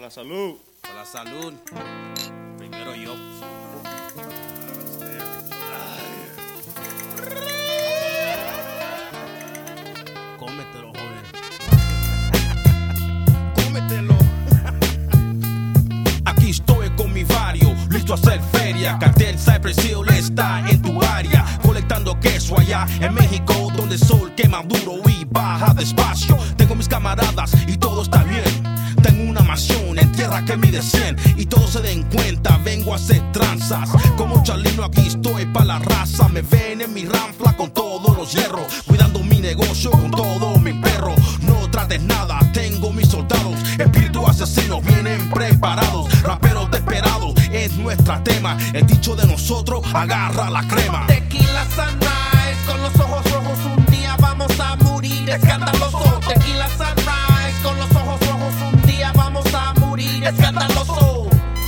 la salud. Para la salud. Primero yo. Cómetelo, joven. Cómetelo. Aquí estoy con mi vario, listo a hacer feria. Cartel Cypress Hill está en tu área, colectando queso allá en México, donde el sol quema duro y baja despacio. Tengo mis camaradas y todo está bien. Tengo una mansión en tierra que mide 100 y todos se den cuenta, vengo a hacer tranzas. Como Charlino aquí estoy pa' la raza. Me ven en mi ranfla con todos los hierros, cuidando mi negocio con todo mi perro. No trates nada, tengo mis soldados, espíritus asesinos vienen preparados. Raperos desesperados es nuestra tema, el dicho de nosotros, agarra la crema. Tequila Sunrise, con los ojos rojos un día vamos a morir escandaloso. Tequila Sunrise, con los ojos rojos un día vamos a morir escandaloso.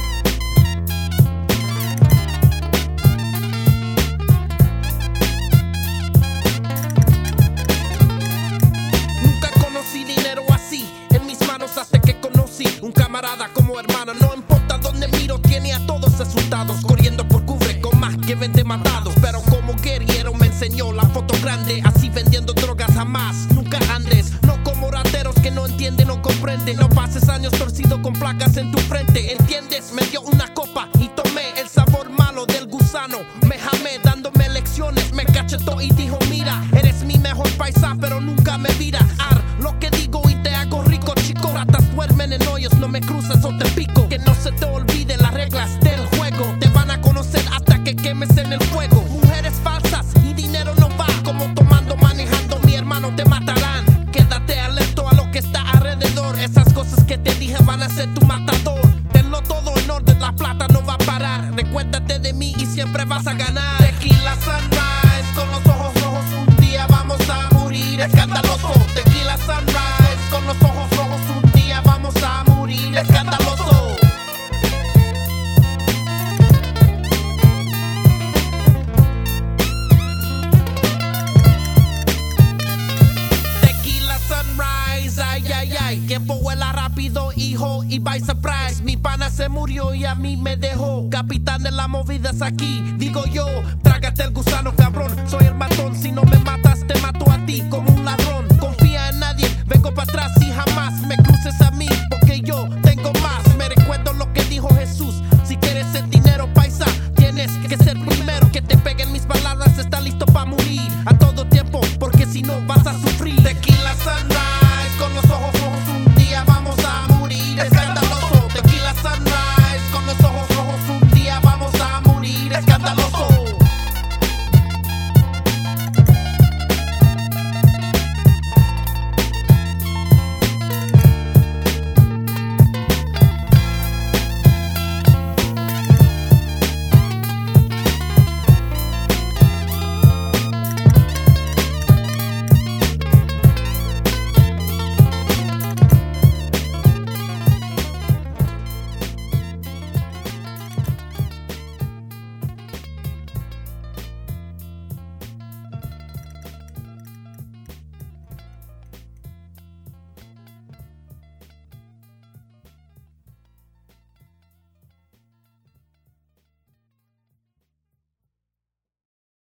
Nunca conocí dinero así en mis manos hasta que conocí un camarada como hermano. No importa dónde miro, tiene a todos asustados, corriendo por cubre con más que 20 matados. Pero como guerrero me enseñó la foto grande, así vendiendo drogas jamás, nunca andes. No como rateros que no entienden, no comprenden. No pases años torcido con placas en tu frente, ¿entiendes? Me dio una copa y tomé el sabor malo del gusano. Me jamé dándome lecciones, me cachetó y dijo: mira, eres mi mejor paisa, pero nunca me miras. Lo que digo y te hago rico, chico. Ratas duermen en hoyos, no me cruces o te pico. Que no se te olviden las reglas del juego, te van a conocer hasta que quemes en el fuego. Mujeres falsas y dinero no va, como tomando, manejando, mi hermano te matarán. Quédate alerta a lo que está alrededor, esas cosas que te dije van a ser tu matador. Tenlo todo en orden, la plata no va a parar. Recuérdate de mí y siempre vas a ganar. Tequila Sunrise, con los ojos rojos un día vamos a morir escandaloso. Tequila Sunrise, con los ojos rojos un día vamos a morir escandaloso. Tequila Sunrise, ay, ay, ay. Tiempo vuela rápido, hijo, y by surprise. Mi pana se murió y a mí me dejó. Capitán de las movidas aquí, digo yo. Trágate el gusano, cabrón. Soy el matón, si no me matas, te mato a ti. Como